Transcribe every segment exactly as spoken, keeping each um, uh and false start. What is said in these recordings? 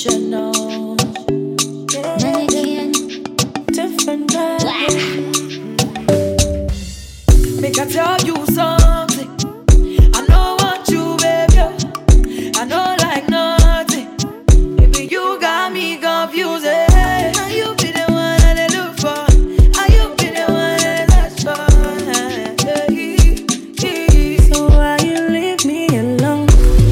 should know. Mannequin. Different vibe. Make I tell you something. I know what you, baby. I know like nothing. Baby, you got me confused. eh. Are you be the one that I look for? Are you be the one that I search for? So why you leave me alone?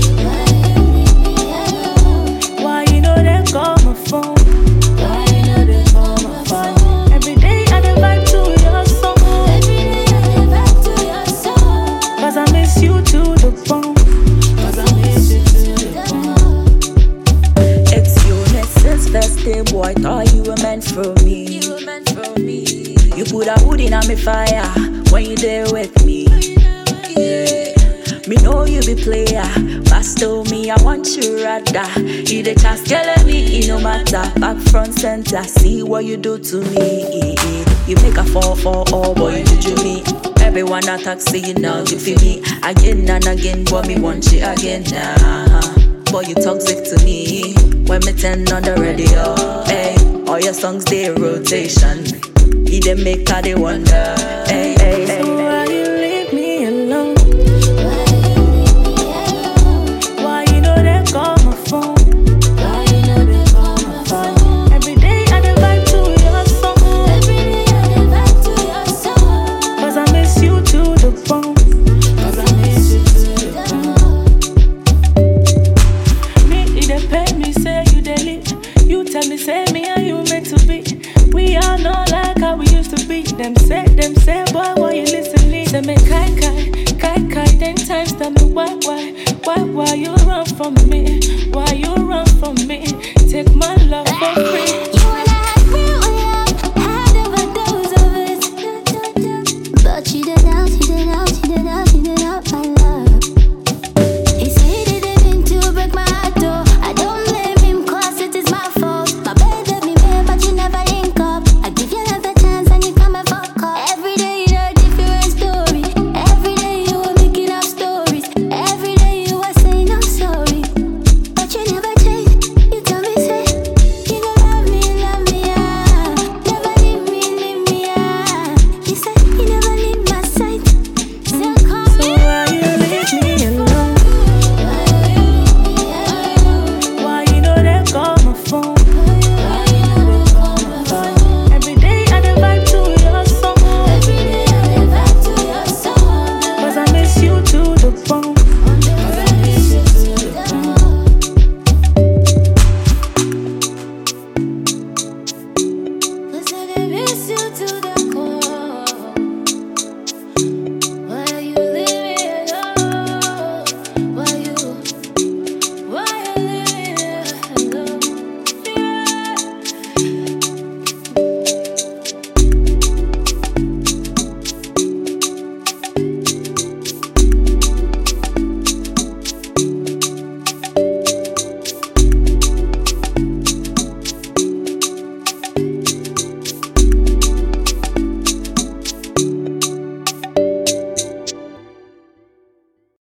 Why you know they call my phone? Why you know they call my phone? Every day I dey vibe to your song. Every day I dey vibe to your song. Cause I miss you to the bone. Cause I miss you to the bone. It's you since first day, boy. Thought you were meant for me. You were meant for me. You put a wood in on me fire when you there with me. Yeah. Me know you be player, but still me I want you rather. You the chance killing me, it no matter. Back front center, see what you do to me. You make a fall for all, boy, you do me. Everyone a taxi, you know you feel me. Again and again, but me want you again now. Boy, you toxic to me. When me turn on the radio, hey, all your songs they in rotation. You dey make her they wonder, hey, hey, hey. So why you leave me alone? Why you leave me alone? Why you know they call my phone? Why you know they call my phone? Every day I dey vibe to your song. Every day I dey vibe to your song. Cause I miss you to the bone. Cause I miss you to the bone. Me, it dey pay me, say you dey leave. You tell me, say me and you meant to be. We all know like how we used to be. Them say, them say, boy, why you listening? Say me kai kai, kai kai. Ten times tell me why, why, why, why you run from me? Why you run from me? Take my